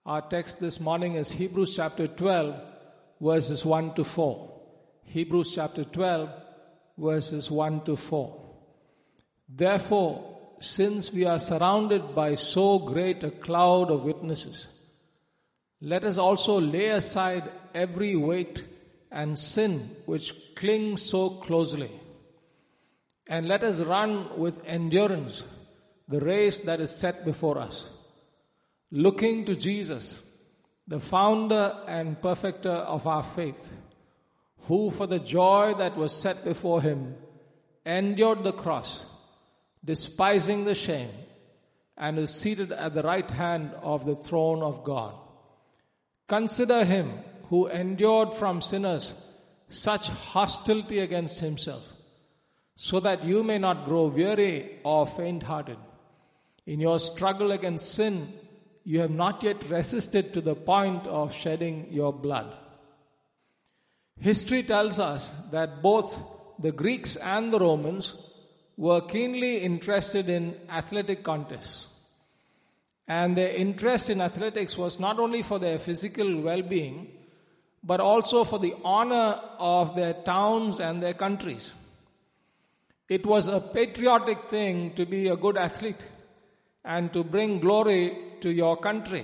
Our text this morning is Hebrews chapter 12, verses 1 to 4. Hebrews chapter 12, verses 1 to 4. Therefore, since we are surrounded by so great a cloud of witnesses, let us also lay aside every weight and sin which clings so closely, and let us run with endurance the race that is set before us, looking to Jesus, the founder and perfecter of our faith, who for the joy that was set before him endured the cross, despising the shame, and is seated at the right hand of the throne of God. Consider him who endured from sinners such hostility against himself, so that you may not grow weary or faint-hearted. In your struggle against sin, you have not yet resisted to the point of shedding your blood. History tells us that both the Greeks and the Romans were keenly interested in athletic contests. And their interest in athletics was not only for their physical well-being, but also for the honor of their towns and their countries. It was a patriotic thing to be a good athlete and to bring glory to your country.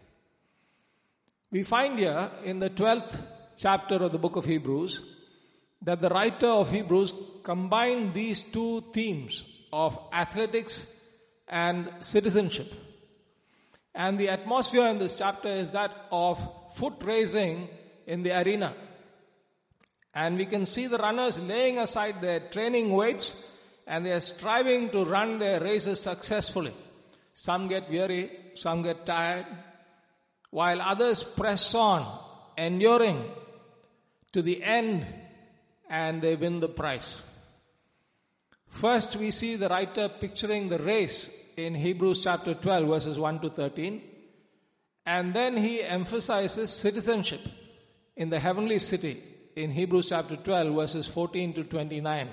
We find here in the 12th chapter of the book of Hebrews that the writer of Hebrews combined these two themes of athletics and citizenship. And the atmosphere in this chapter is that of foot racing in the arena. And we can see the runners laying aside their training weights and they are striving to run their races successfully. Some get weary, some get tired, while others press on, enduring to the end, and they win the prize. First, we see the writer picturing the race in Hebrews chapter 12, verses 1 to 13, and then he emphasizes citizenship in the heavenly city in Hebrews chapter 12, verses 14 to 29.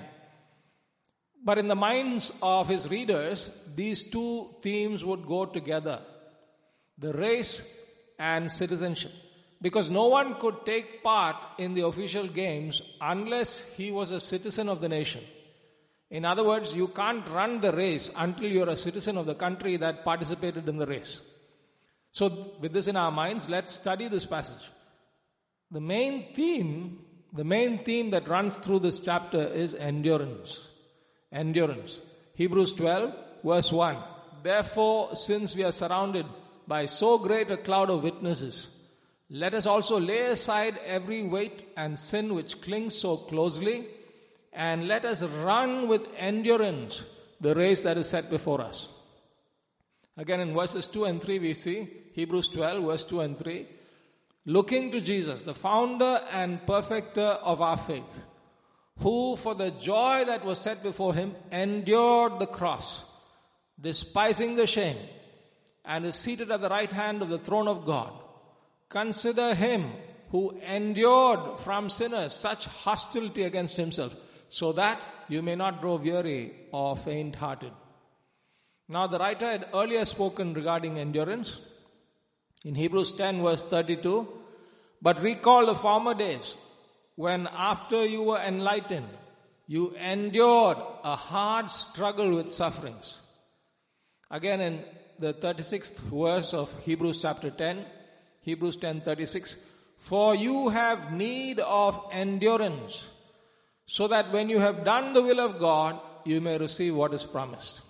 But in the minds of his readers, these two themes would go together, the race and citizenship, because no one could take part in the official games unless he was a citizen of the nation. In other words, you can't run the race until you're a citizen of the country that participated in the race. So with this in our minds, let's study this passage. The main theme that runs through this chapter is endurance. Endurance. Hebrews 12, verse 1. Therefore, since we are surrounded by so great a cloud of witnesses, let us also lay aside every weight and sin which clings so closely, and let us run with endurance the race that is set before us. Again in verses 2 and 3 we see, Hebrews 12, verse 2 and 3, looking to Jesus, the founder and perfecter of our faith, who for the joy that was set before him endured the cross, despising the shame, and is seated at the right hand of the throne of God. Consider him who endured from sinners such hostility against himself, so that you may not grow weary or faint-hearted. Now the writer had earlier spoken regarding endurance in Hebrews 10, verse 32, but recall the former days when after you were enlightened, you endured a hard struggle with sufferings. Again in the 36th verse of Hebrews chapter 10, Hebrews 10:36, for you have need of endurance, so that when you have done the will of God, you may receive what is promised.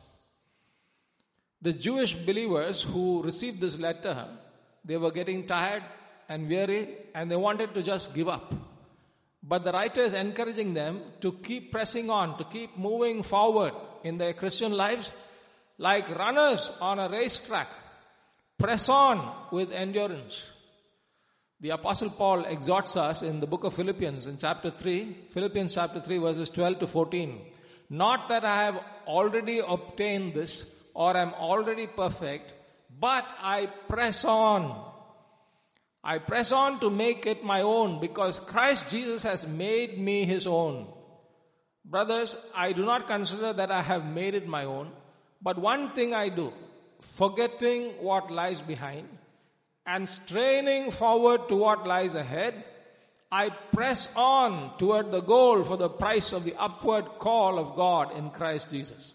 The Jewish believers who received this letter, they were getting tired and weary, and they wanted to just give up. But the writer is encouraging them to keep pressing on, to keep moving forward in their Christian lives, like runners on a racetrack. Press on with endurance. The Apostle Paul exhorts us in the book of Philippians in chapter 3, Philippians chapter 3 verses 12 to 14. Not that I have already obtained this or am already perfect, but I press on. I press on to make it my own because Christ Jesus has made me his own. Brothers, I do not consider that I have made it my own, but one thing I do, forgetting what lies behind and straining forward to what lies ahead, I press on toward the goal for the prize of the upward call of God in Christ Jesus.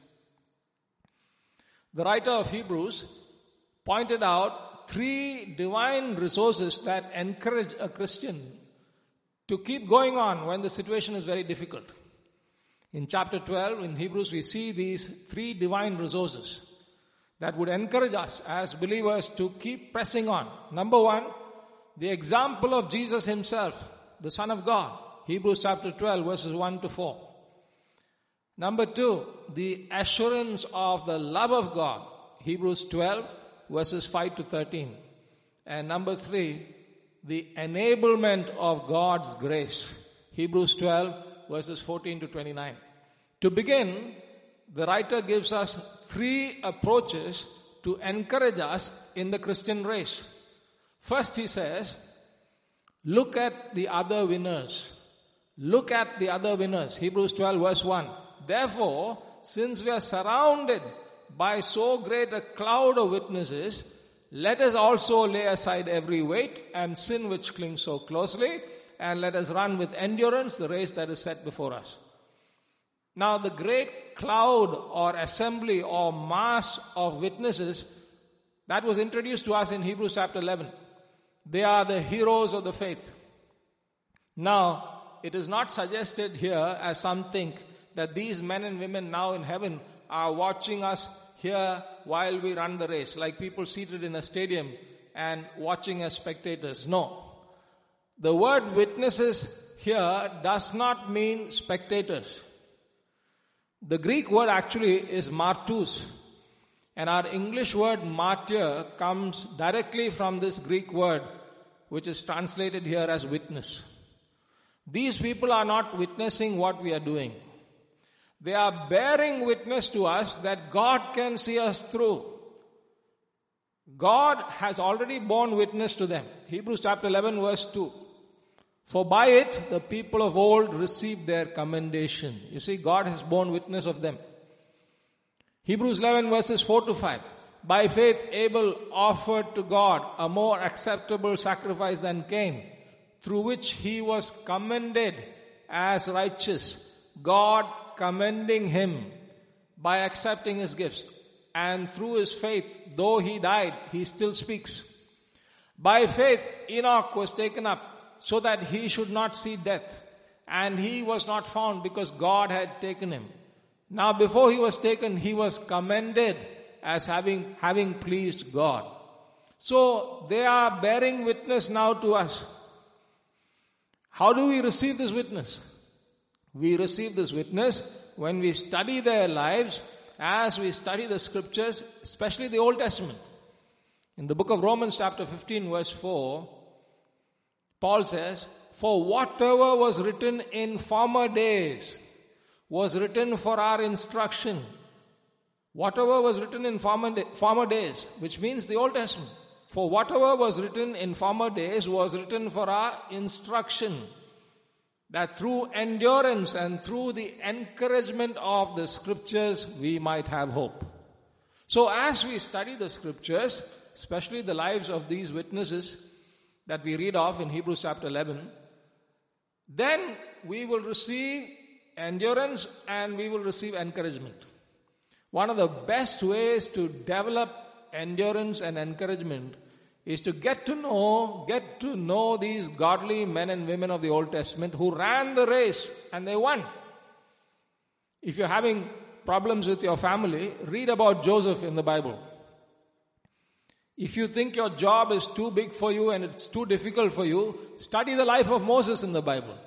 The writer of Hebrews pointed out 3 divine resources that encourage a Christian to keep going on when the situation is very difficult. In chapter 12, in Hebrews, we see these 3 divine resources that would encourage us as believers to keep pressing on. Number 1, the example of Jesus himself, the Son of God. Hebrews chapter 12, verses 1 to 4. Number 2, the assurance of the love of God. Hebrews 12, verses 5 to 13. And number 3, the enablement of God's grace. Hebrews 12, verses 14 to 29. To begin, the writer gives us 3 approaches to encourage us in the Christian race. First, he says, look at the other winners. Look at the other winners. Hebrews 12, verse 1. Therefore, since we are surrounded by so great a cloud of witnesses, let us also lay aside every weight and sin which clings so closely, and let us run with endurance the race that is set before us. Now, the great cloud or assembly or mass of witnesses that was introduced to us in Hebrews chapter 11. They are the heroes of the faith. Now, it is not suggested here, as some think, that these men and women now in heaven are watching us here while we run the race, like people seated in a stadium and watching as spectators. No. The word witnesses here does not mean spectators. The Greek word actually is martus, and our English word martyr comes directly from this Greek word, which is translated here as witness. These people are not witnessing what we are doing. They are bearing witness to us that God can see us through. God has already borne witness to them. Hebrews chapter 11 verse 2. For by it the people of old received their commendation. You see, God has borne witness of them. Hebrews 11 verses 4 to 5. By faith Abel offered to God a more acceptable sacrifice than Cain, through which he was commended as righteous, God commending him by accepting his gifts. And through his faith, though he died, he still speaks. By faith Enoch was taken up, so that he should not see death. And he was not found because God had taken him. Now before he was taken, he was commended as having pleased God. So they are bearing witness now to us. How do we receive this witness? We receive this witness when we study their lives, as we study the scriptures, especially the Old Testament. In the book of Romans chapter 15 verse 4, Paul says, for whatever was written in former days was written for our instruction. Whatever was written in former days, which means the Old Testament. For whatever was written in former days was written for our instruction, that through endurance and through the encouragement of the scriptures we might have hope. So as we study the scriptures, especially the lives of these witnesses that we read of in Hebrews chapter 11, then we will receive endurance and we will receive encouragement. One of the best ways to develop endurance and encouragement is to get to know these godly men and women of the Old Testament who ran the race and they won. If you're having problems with your family, read about Joseph in the Bible. If you think your job is too big for you and it's too difficult for you, study the life of Moses in the Bible.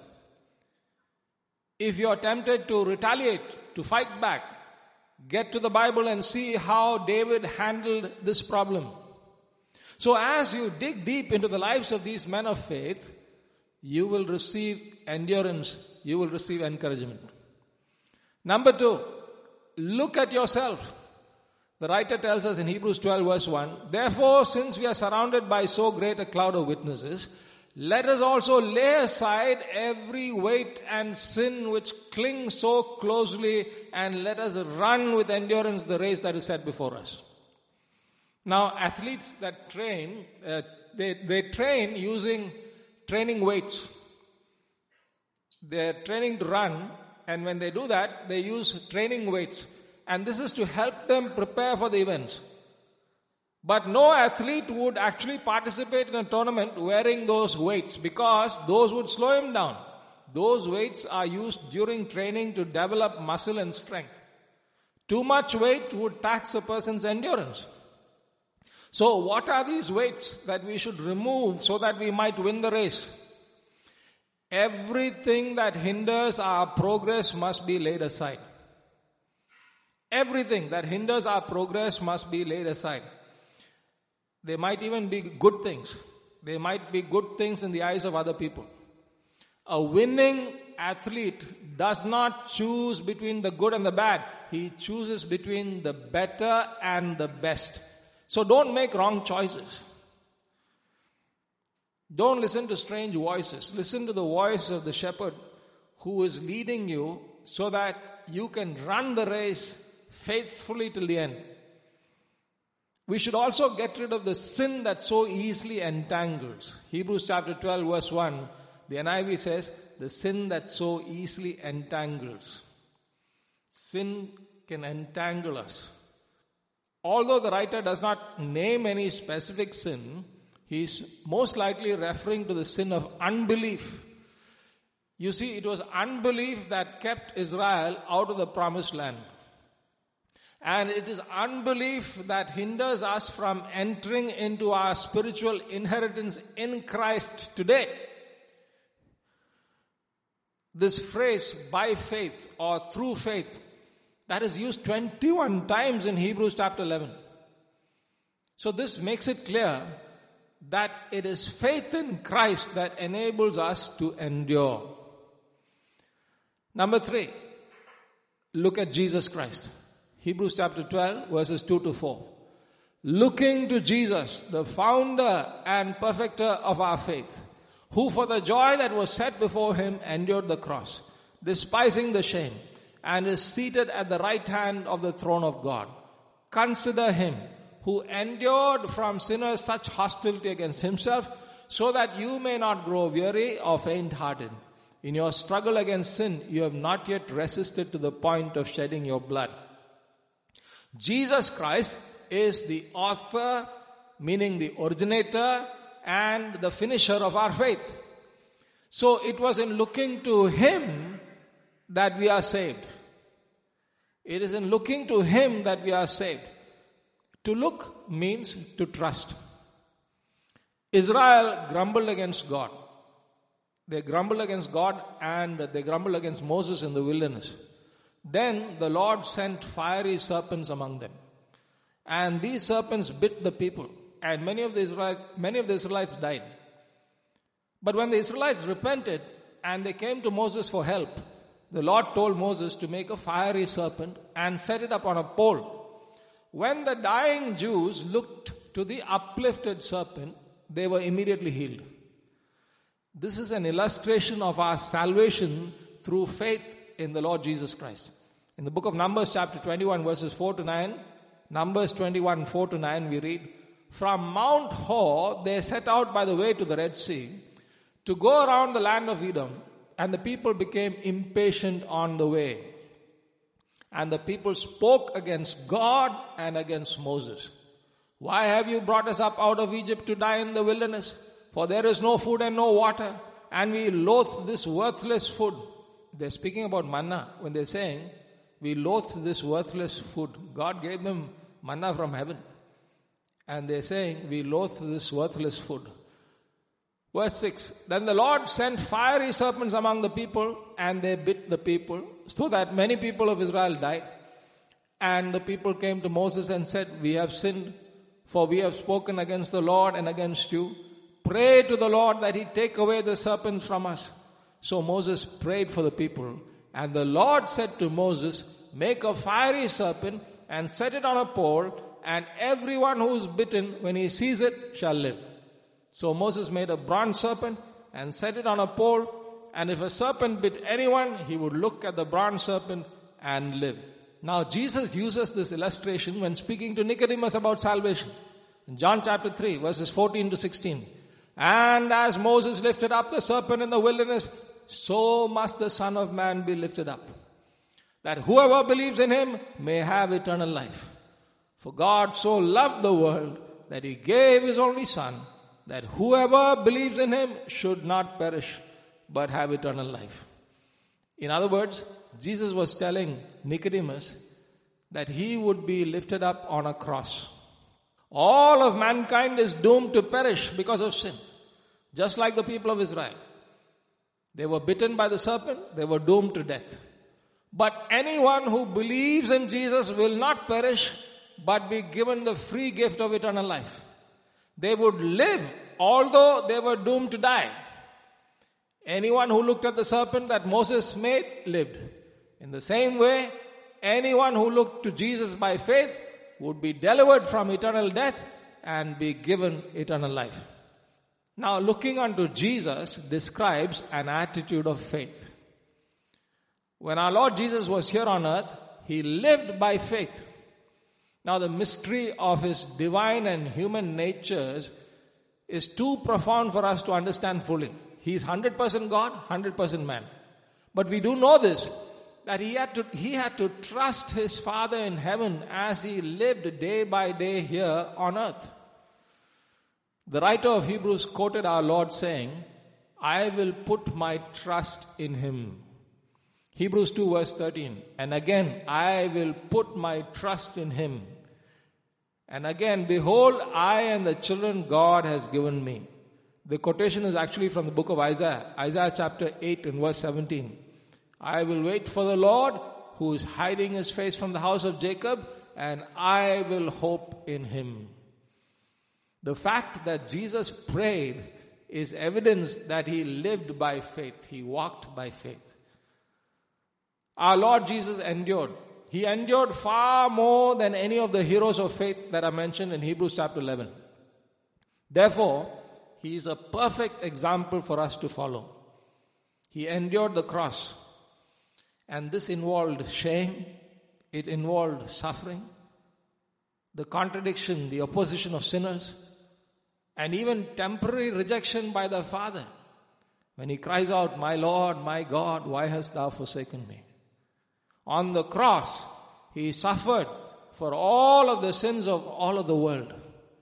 If you're tempted to retaliate, to fight back, get to the Bible and see how David handled this problem. So as you dig deep into the lives of these men of faith, you will receive endurance, you will receive encouragement. Number 2, look at yourself. The writer tells us in Hebrews 12 verse 1, therefore, since we are surrounded by so great a cloud of witnesses, let us also lay aside every weight and sin which clings so closely, and let us run with endurance the race that is set before us. Now, athletes that train, they train using training weights. They're training to run, and when they do that, they use training weights. And this is to help them prepare for the events. But no athlete would actually participate in a tournament wearing those weights, because those would slow him down. Those weights are used during training to develop muscle and strength. Too much weight would tax a person's endurance. So what are these weights that we should remove so that we might win the race? Everything that hinders our progress must be laid aside. Everything that hinders our progress must be laid aside. They might even be good things. They might be good things in the eyes of other people. A winning athlete does not choose between the good and the bad. He chooses between the better and the best. So don't make wrong choices. Don't listen to strange voices. Listen to the voice of the shepherd who is leading you so that you can run the race faithfully till the end. We should also get rid of the sin that so easily entangles. Hebrews chapter 12 verse 1, the NIV says, the sin that so easily entangles. Sin can entangle us. Although the writer does not name any specific sin, he is most likely referring to the sin of unbelief. You see, it was unbelief that kept Israel out of the promised land. And it is unbelief that hinders us from entering into our spiritual inheritance in Christ today. This phrase, by faith or through faith, that is used 21 times in Hebrews chapter 11. So this makes it clear that it is faith in Christ that enables us to endure. Number 3, look at Jesus Christ. Hebrews chapter 12 verses 2 to 4. Looking to Jesus, the founder and perfecter of our faith, who for the joy that was set before him endured the cross, despising the shame, and is seated at the right hand of the throne of God. Consider him who endured from sinners such hostility against himself, so that you may not grow weary or faint-hearted. In your struggle against sin, you have not yet resisted to the point of shedding your blood. Jesus Christ is the author, meaning the originator and the finisher of our faith. So it was in looking to him that we are saved. It is in looking to him that we are saved. To look means to trust. Israel grumbled against God. They grumbled against God and they grumbled against Moses in the wilderness. Then the Lord sent fiery serpents among them. And these serpents bit the people. And many of the Israelites died. But when the Israelites repented and they came to Moses for help, the Lord told Moses to make a fiery serpent and set it up on a pole. When the dying Jews looked to the uplifted serpent, they were immediately healed. This is an illustration of our salvation through faith in the Lord Jesus Christ. In the book of Numbers chapter 21 verses 4 to 9, Numbers 21 4 to 9 we read, from Mount Hor they set out by the way to the Red Sea to go around the land of Edom, and the people became impatient on the way. And the people spoke against God and against Moses. Why have you brought us up out of Egypt to die in the wilderness? For there is no food and no water, and we loathe this worthless food. They're speaking about manna when they're saying, we loathe this worthless food. God gave them manna from heaven. And they're saying, we loathe this worthless food. Verse 6, then the Lord sent fiery serpents among the people, and they bit the people, so that many people of Israel died. And the people came to Moses and said, we have sinned, for we have spoken against the Lord and against you. Pray to the Lord that he take away the serpents from us. So Moses prayed for the people, and the Lord said to Moses, make a fiery serpent and set it on a pole, and everyone who is bitten, when he sees it, shall live. So Moses made a bronze serpent and set it on a pole, and if a serpent bit anyone, he would look at the bronze serpent and live. Now Jesus uses this illustration when speaking to Nicodemus about salvation. In John chapter 3, verses 14 to 16. And as Moses lifted up the serpent in the wilderness, so must the Son of Man be lifted up, that whoever believes in him may have eternal life. For God so loved the world that he gave his only Son, that whoever believes in him should not perish, but have eternal life. In other words, Jesus was telling Nicodemus that he would be lifted up on a cross. All of mankind is doomed to perish because of sin, just like the people of Israel. They were bitten by the serpent, they were doomed to death. But anyone who believes in Jesus will not perish, but be given the free gift of eternal life. They would live, although they were doomed to die. Anyone who looked at the serpent that Moses made lived. In the same way, anyone who looked to Jesus by faith would be delivered from eternal death and be given eternal life. Now, looking unto Jesus describes an attitude of faith. When our Lord Jesus was here on earth, he lived by faith. Now, the mystery of his divine and human natures is too profound for us to understand fully. He is 100% God, 100% man. But we do know this, that he had to trust his Father in heaven as he lived day by day here on earth. The writer of Hebrews quoted our Lord saying, I will put my trust in him. Hebrews 2 verse 13. And again, I will put my trust in him. And again, behold, I and the children God has given me. The quotation is actually from the book of Isaiah. Isaiah chapter 8 and verse 17. I will wait for the Lord who is hiding his face from the house of Jacob, and I will hope in him. The fact that Jesus prayed is evidence that he lived by faith. He walked by faith. Our Lord Jesus endured. He endured far more than any of the heroes of faith that are mentioned in Hebrews chapter 11. Therefore, he is a perfect example for us to follow. He endured the cross. And this involved shame. It involved suffering. The contradiction, the opposition of sinners. And even temporary rejection by the Father. When he cries out, my Lord, my God, why hast thou forsaken me? On the cross, he suffered for all of the sins of all of the world.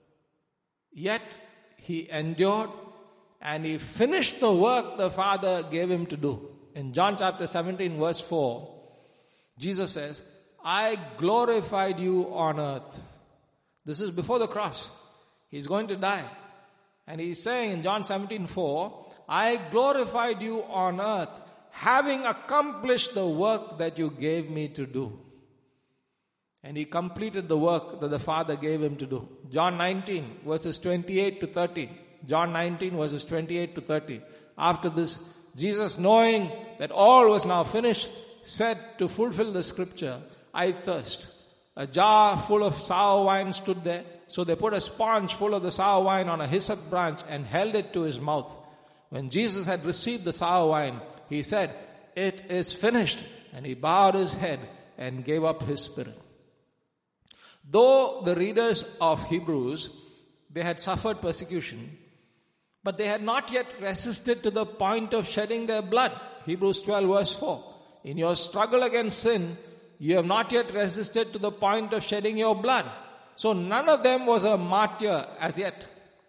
Yet, he endured and he finished the work the Father gave him to do. In John chapter 17 verse 4, Jesus says, I glorified you on earth. This is before the cross. He's going to die. And he's saying in John 17:4, I glorified you on earth, having accomplished the work that you gave me to do. And he completed the work that the Father gave him to do. John 19 verses 28 to 30. John 19 verses 28 to 30. After this, Jesus, knowing that all was now finished, said to fulfill the scripture, I thirst. A jar full of sour wine stood there. So they put a sponge full of the sour wine on a hyssop branch and held it to his mouth. When Jesus had received the sour wine, he said, it is finished. And he bowed his head and gave up his spirit. Though the readers of Hebrews, they had suffered persecution, but they had not yet resisted to the point of shedding their blood. Hebrews 12 verse 4. In your struggle against sin, you have not yet resisted to the point of shedding your blood. So none of them was a martyr as yet.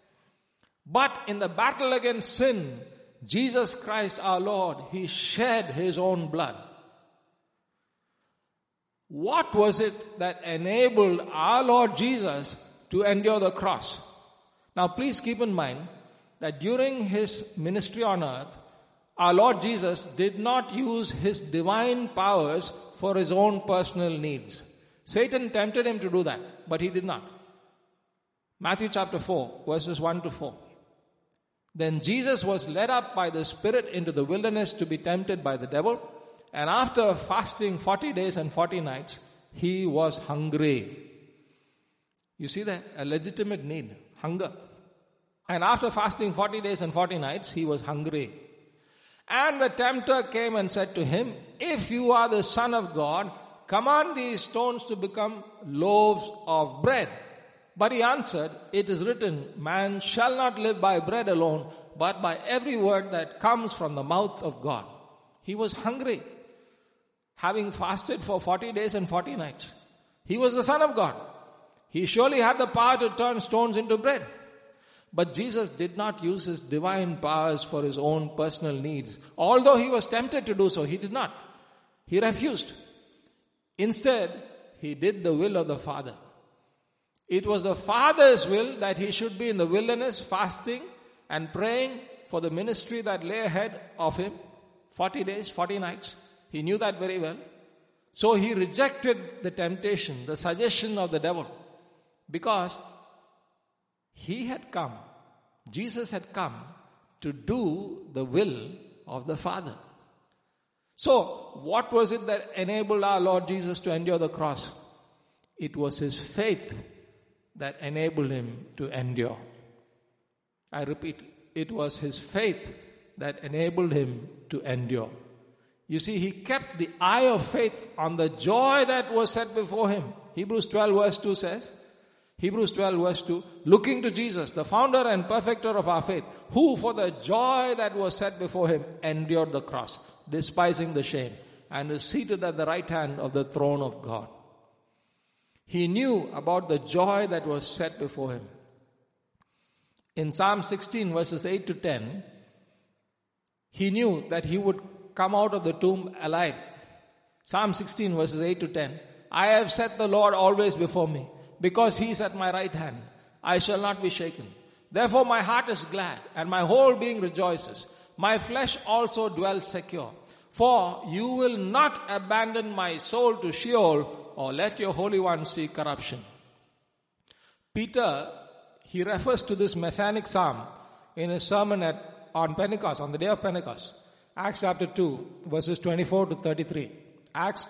But in the battle against sin, Jesus Christ our Lord, he shed his own blood. What was it that enabled our Lord Jesus to endure the cross? Now please keep in mind that during his ministry on earth, our Lord Jesus did not use his divine powers for his own personal needs. Satan tempted him to do that, but he did not. Matthew chapter 4, verses 1 to 4. Then Jesus was led up by the Spirit into the wilderness to be tempted by the devil. And after fasting 40 days and 40 nights, he was hungry. You see that? A legitimate need. Hunger. And after fasting 40 days and 40 nights, he was hungry. And the tempter came and said to him, if you are the Son of God, command these stones to become loaves of bread. But he answered, it is written, man shall not live by bread alone, but by every word that comes from the mouth of God. He was hungry, having fasted for 40 days and 40 nights. He was the Son of God. He surely had the power to turn stones into bread. But Jesus did not use his divine powers for his own personal needs. Although he was tempted to do so, he did not. He refused. Instead, he did the will of the Father. It was the Father's will that he should be in the wilderness fasting and praying for the ministry that lay ahead of him. 40 days, 40 nights. He knew that very well. So he rejected the temptation, the suggestion of the devil. Because he had come, Jesus had come to do the will of the Father. So, what was it that enabled our Lord Jesus to endure the cross? It was his faith that enabled him to endure. I repeat, it was his faith that enabled him to endure. You see, he kept the eye of faith on the joy that was set before him. Hebrews 12 verse 2 says, Hebrews 12 verse 2, looking to Jesus, the founder and perfecter of our faith, who for the joy that was set before him endured the cross, despising the shame, and is seated at the right hand of the throne of God. He knew about the joy that was set before him. In Psalm 16 verses 8 to 10, he knew that he would come out of the tomb alive. Psalm 16 verses 8 to 10, I have set the Lord always before me. Because he is at my right hand, I shall not be shaken. Therefore my heart is glad, and my whole being rejoices. My flesh also dwells secure. For you will not abandon my soul to Sheol, or let your Holy One see corruption. Peter, he refers to this messianic psalm in his sermon on Pentecost, on the day of Pentecost. Acts chapter 2, verses 24 to 33. Acts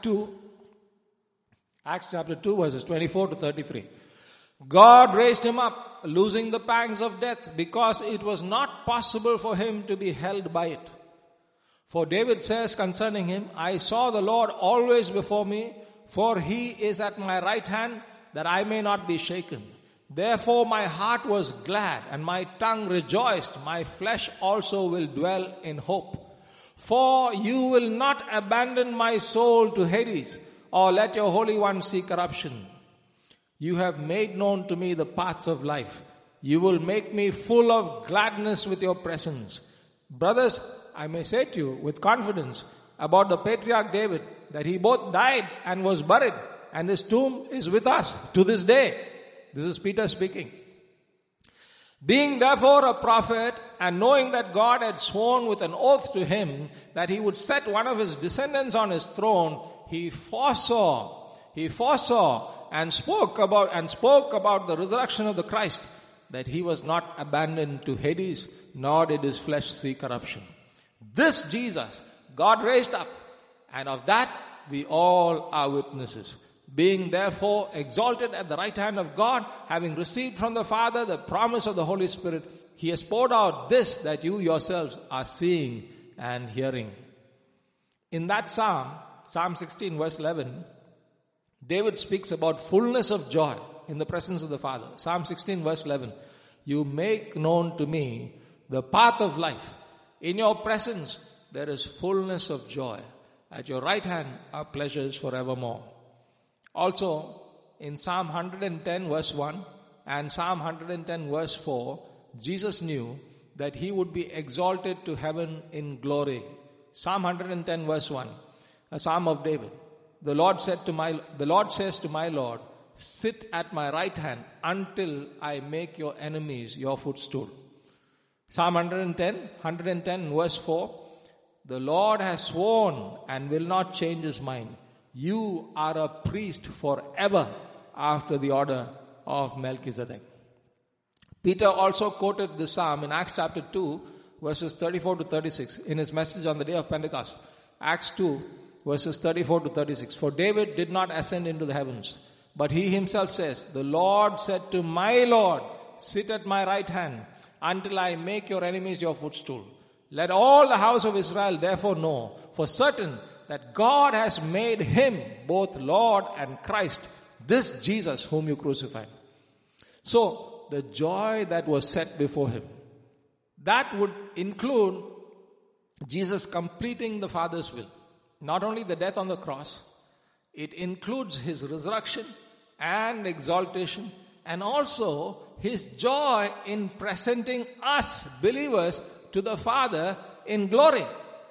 chapter 2 verses 24 to 33. God raised him up, losing the pangs of death, because it was not possible for him to be held by it. For David says concerning him, I saw the Lord always before me, for he is at my right hand, that I may not be shaken. Therefore my heart was glad, and my tongue rejoiced. My flesh also will dwell in hope. For you will not abandon my soul to Hades, or let your Holy One see corruption. You have made known to me the paths of life. You will make me full of gladness with your presence. Brothers, I may say to you with confidence about the patriarch David, that he both died and was buried, and his tomb is with us to this day. This is Peter speaking. Being therefore a prophet, and knowing that God had sworn with an oath to him that he would set one of his descendants on his throne, he foresaw and spoke about the resurrection of the Christ, that he was not abandoned to Hades, nor did his flesh see corruption. This Jesus God raised up, and of that we all are witnesses. Being therefore exalted at the right hand of God, having received from the Father the promise of the Holy Spirit, he has poured out this that you yourselves are seeing and hearing. In that Psalm 16 verse 11, David speaks about fullness of joy in the presence of the Father. Psalm 16 verse 11, you make known to me the path of life. In your presence there is fullness of joy. At your right hand are pleasures forevermore. Also, in Psalm 110 verse 1 and Psalm 110 verse 4, Jesus knew that he would be exalted to heaven in glory. Psalm 110 verse 1, a psalm of David. The Lord says to my Lord, sit at my right hand until I make your enemies your footstool. Psalm 110 verse 4, the Lord has sworn and will not change his mind. You are a priest forever after the order of Melchizedek. Peter also quoted this psalm in Acts chapter 2 verses 34 to 36 in his message on the day of Pentecost. Acts 2 verses 34 to 36. For David did not ascend into the heavens, but he himself says, the Lord said to my Lord, sit at my right hand until I make your enemies your footstool. Let all the house of Israel therefore know for certain that God has made him both Lord and Christ, this Jesus whom you crucified. So, the joy that was set before him, that would include Jesus completing the Father's will. Not only the death on the cross, it includes his resurrection and exaltation, and also his joy in presenting us believers to the Father in glory.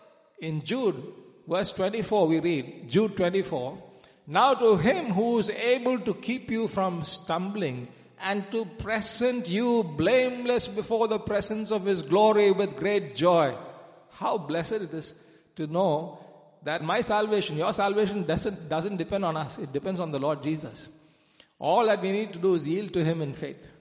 In Jude, verse 24, we read, Jude 24, "Now to him who is able to keep you from stumbling and to present you blameless before the presence of his glory with great joy." How blessed it is to know that my salvation, your salvation doesn't depend on us. It depends on the Lord Jesus. All that we need to do is yield to him in faith.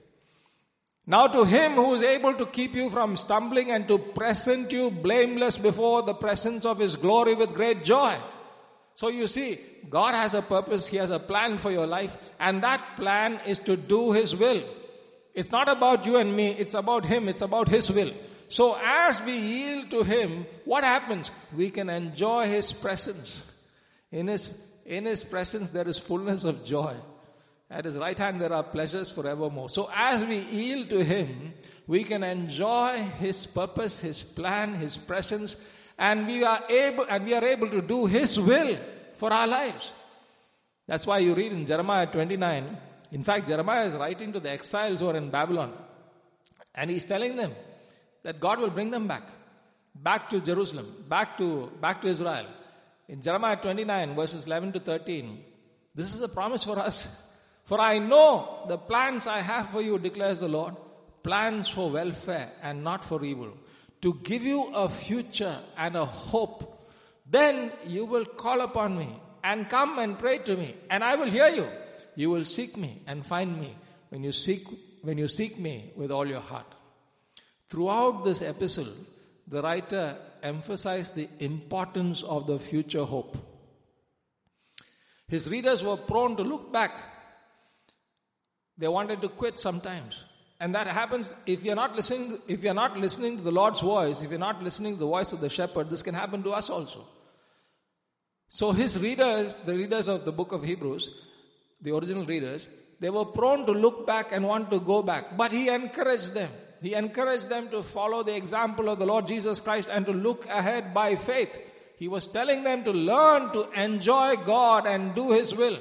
"Now to him who is able to keep you from stumbling and to present you blameless before the presence of his glory with great joy." So you see, God has a purpose. He has a plan for your life, and that plan is to do his will. It's not about you and me. It's about him. It's about his will. So as we yield to him, what happens? We can enjoy his presence. In his presence there is fullness of joy. At his right hand there are pleasures forevermore. So as we yield to him, we can enjoy his purpose, his plan, his presence, and we are able to do his will for our lives. That's why you read in Jeremiah 29. In fact, Jeremiah is writing to the exiles who are in Babylon, and he's telling them that God will bring them back to Jerusalem, back to Israel. In Jeremiah 29 verses 11 to 13, this is a promise for us. "For I know the plans I have for you, declares the Lord, plans for welfare and not for evil, to give you a future and a hope. Then you will call upon me and come and pray to me, and I will hear you. You will seek me and find me when you seek me with all your heart." Throughout this epistle, the writer emphasized the importance of the future hope. His readers were prone to look back. They wanted to quit sometimes. And that happens if you're not listening to the Lord's voice, if you're not listening to the voice of the shepherd, this can happen to us also. So his readers, the readers of the book of Hebrews, the original readers, they were prone to look back and want to go back. But he encouraged them. He encouraged them to follow the example of the Lord Jesus Christ and to look ahead by faith. He was telling them to learn to enjoy God and do his will.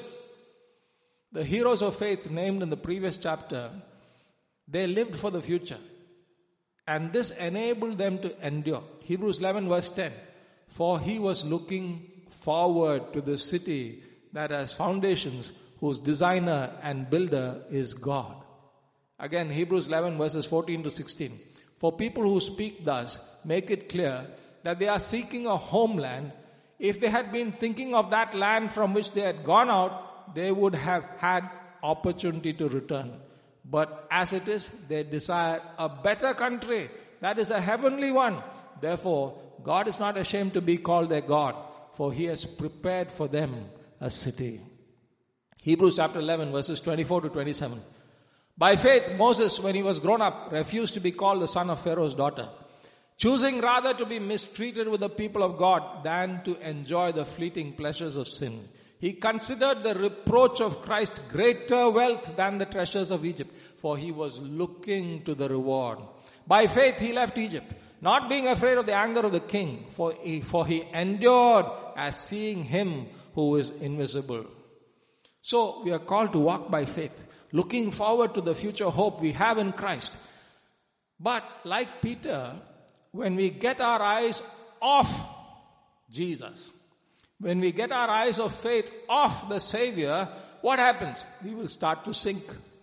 The heroes of faith named in the previous chapter, they lived for the future. And this enabled them to endure. Hebrews 11 verse 10. "For he was looking forward to the city that has foundations, whose designer and builder is God." Again, Hebrews 11 verses 14 to 16. "For people who speak thus make it clear that they are seeking a homeland. If they had been thinking of that land from which they had gone out, they would have had opportunity to return. But as it is, they desire a better country, that is a heavenly one. Therefore, God is not ashamed to be called their God, for he has prepared for them a city." Hebrews chapter 11 verses 24 to 27. "By faith, Moses, when he was grown up, refused to be called the son of Pharaoh's daughter, choosing rather to be mistreated with the people of God than to enjoy the fleeting pleasures of sin. He considered the reproach of Christ greater wealth than the treasures of Egypt, for he was looking to the reward. By faith he left Egypt, not being afraid of the anger of the king, for he endured as seeing him who is invisible." So we are called to walk by faith, looking forward to the future hope we have in Christ. But like Peter, when we get our eyes off Jesus, when we get our eyes of faith off the Savior, what happens? We will start to sink.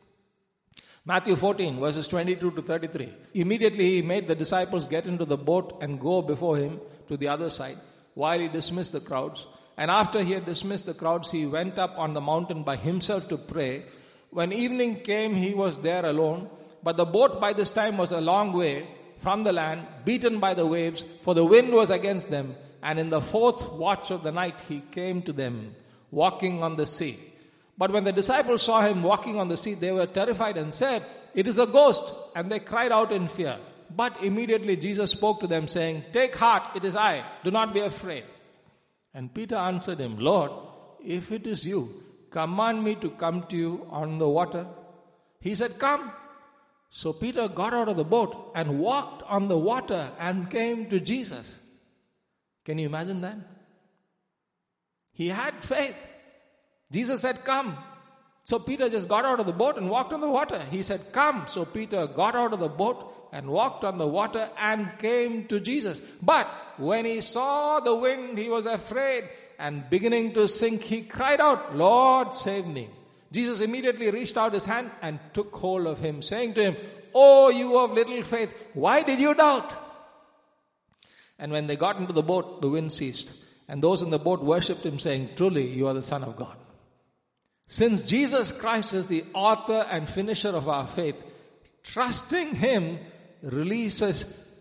Matthew 14 verses 22 to 33. "Immediately he made the disciples get into the boat and go before him to the other side, while he dismissed the crowds. And after he had dismissed the crowds, he went up on the mountain by himself to pray. When evening came, he was there alone. But the boat by this time was a long way from the land, beaten by the waves, for the wind was against them. And in the fourth watch of the night, he came to them, walking on the sea. But when the disciples saw him walking on the sea, they were terrified and said, 'It is a ghost.' And they cried out in fear. But immediately Jesus spoke to them, saying, 'Take heart, it is I. Do not be afraid.' And Peter answered him, 'Lord, if it is you, command me to come to you on the water.' He said, come. So Peter got out of the boat and walked on the water and came to Jesus. Can you imagine that? He had faith. Jesus said, come. So Peter just got out of the boat and walked on the water. He said, come. So Peter got out of the boat and walked on the water and came to Jesus. But when he saw the wind, he was afraid, and beginning to sink, he cried out, Lord, save me. Jesus immediately reached out his hand and took hold of him, saying to him, Oh, you of little faith, why did you doubt? And when they got into the boat, the wind ceased, and those in the boat worshipped him, saying, Truly, you are the Son of God. Since Jesus Christ is the author and finisher of our faith, trusting Him releases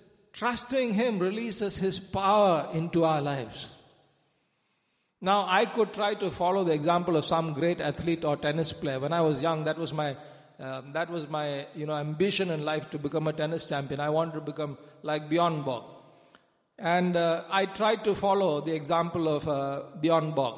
His power into our lives. Now, I could try to follow the example of some great athlete or tennis player. When I was young, that was my ambition in life, to become a tennis champion. I wanted to become like Bjorn Borg. And I tried to follow the example of Bjorn Borg.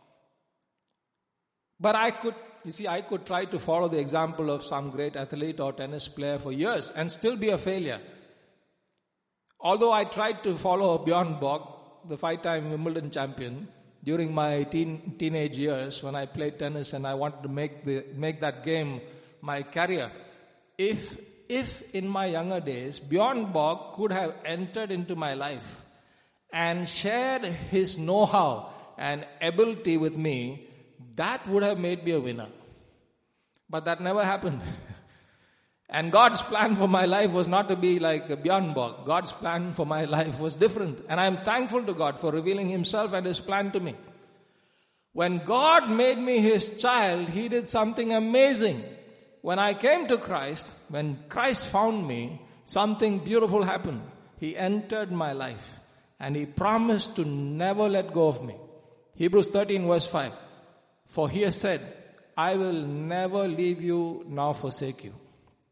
But I could try to follow the example of some great athlete or tennis player for years and still be a failure. Although I tried to follow Bjorn Borg, the 5-time Wimbledon champion, during my teenage years when I played tennis and I wanted to make that game my career. If in my younger days, Bjorn Borg could have entered into my life and shared his know-how and ability with me, that would have made me a winner. But that never happened. And God's plan for my life was not to be like Bjorn Borg. God's plan for my life was different. And I am thankful to God for revealing Himself and His plan to me. When God made me His child, He did something amazing. When I came to Christ, when Christ found me, something beautiful happened. He entered my life and He promised to never let go of me. Hebrews 13 verse 5. For He has said, I will never leave you nor forsake you.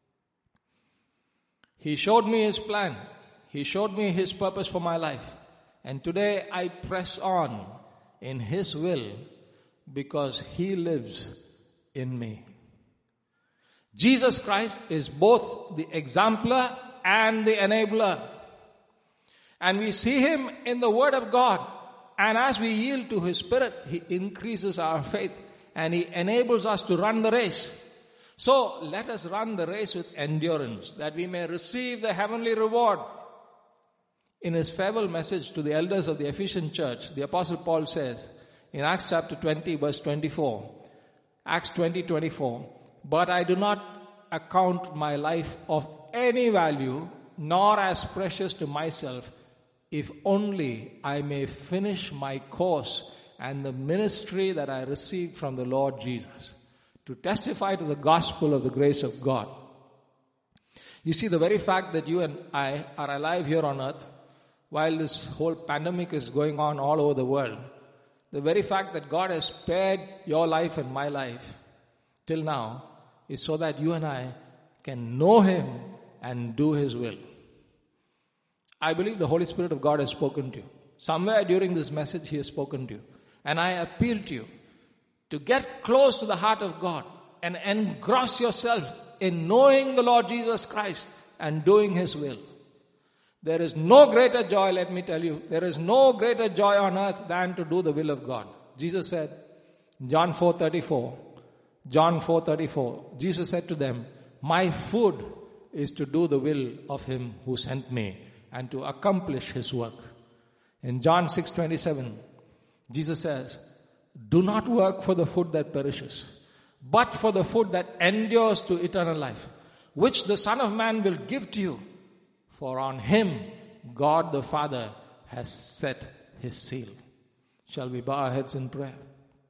He showed me His plan. He showed me His purpose for my life. And today I press on in His will because He lives in me. Jesus Christ is both the exemplar and the enabler. And we see Him in the Word of God. And as we yield to His Spirit, He increases our faith and He enables us to run the race. So let us run the race with endurance, that we may receive the heavenly reward. In his farewell message to the elders of the Ephesian church, the Apostle Paul says in Acts chapter 20 verse 24, Acts 20:24, but I do not account my life of any value, nor as precious to myself, if only I may finish my course and the ministry that I received from the Lord Jesus, to testify to the gospel of the grace of God. You see, the very fact that you and I are alive here on earth, while this whole pandemic is going on all over the world, the very fact that God has spared your life and my life till now is so that you and I can know Him and do His will. I believe the Holy Spirit of God has spoken to you. Somewhere during this message He has spoken to you. And I appeal to you to get close to the heart of God and engross yourself in knowing the Lord Jesus Christ and doing His will. There is no greater joy, let me tell you, there is no greater joy on earth than to do the will of God. Jesus said, John 4:34, Jesus said to them, my food is to do the will of Him who sent me and to accomplish His work. In John 6:27, Jesus says, do not work for the food that perishes, but for the food that endures to eternal life, which the Son of Man will give to you. For on Him, God the Father has set His seal. Shall we bow our heads in prayer?